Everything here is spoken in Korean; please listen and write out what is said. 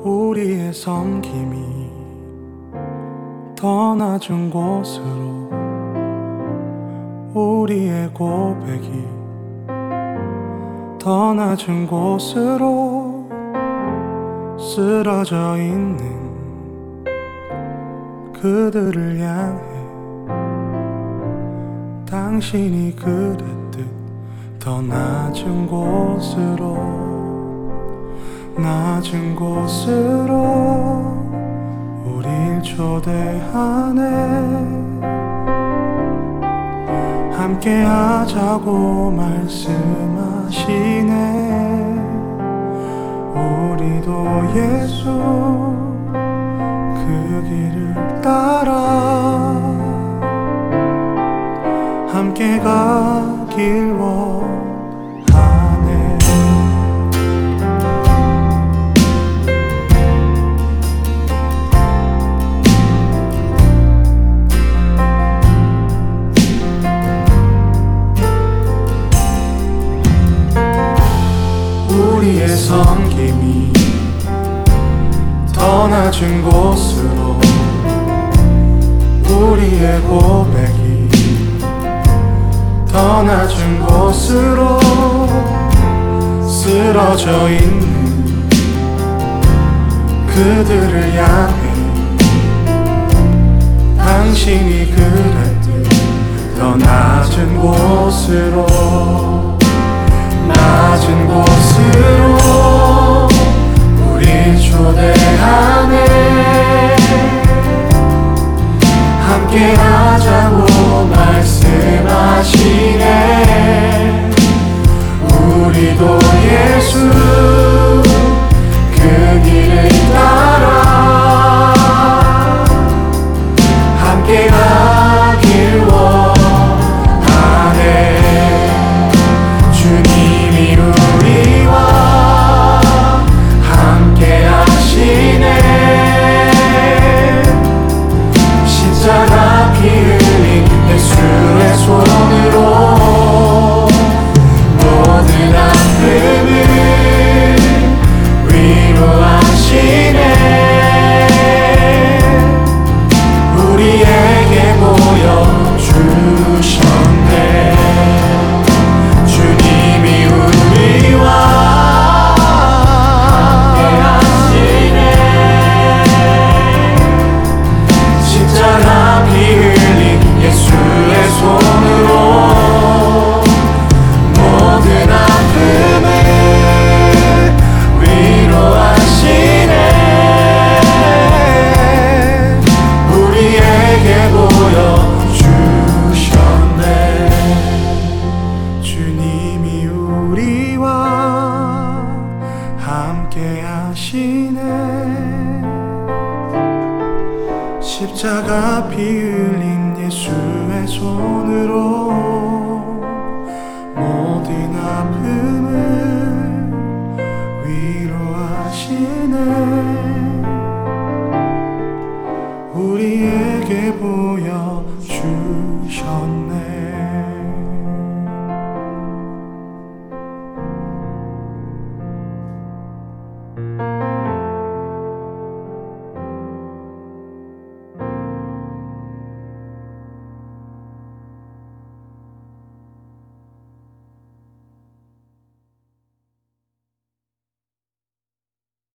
우리의 섬김이 더 낮은 곳으로, 우리의 고백이 더 낮은 곳으로 쓰러져 있는 그들을 향해 당신이 그랬듯 더 낮은 곳으로, 낮은 곳으로 우릴 초대하네. 함께 하자고 말씀하시네. 우리도 예수 그 길을 따라 함께 가길 원하네. 우리의 섬김이 더 낮은 곳으로, 우리의 고백이 더 낮은 곳으로 쓰러져 있는 그들을 향해 당신이 그랬듯 더 낮은 곳으로, 낮은 곳으로 우릴 초대하네. 함께 하자고 말씀하시네. 우리도 예수 그 길을 따라 함께 가길 원하네. 주님이 우리와 함께 하시네. 십자가 피 흘린 예수의 손으로 모든 아픔을 위로하시네. 우리에게 보여주셨네. 주님이 우리와 함께 하시네. 십자가 피 흘린 예수의 손으로 모든 아픔을 위로하시네. 우리에게 보여주셨네. 주님이 우리와 함께 하시네. 십자가 피 흘린 예수의 손으로 모든 아픔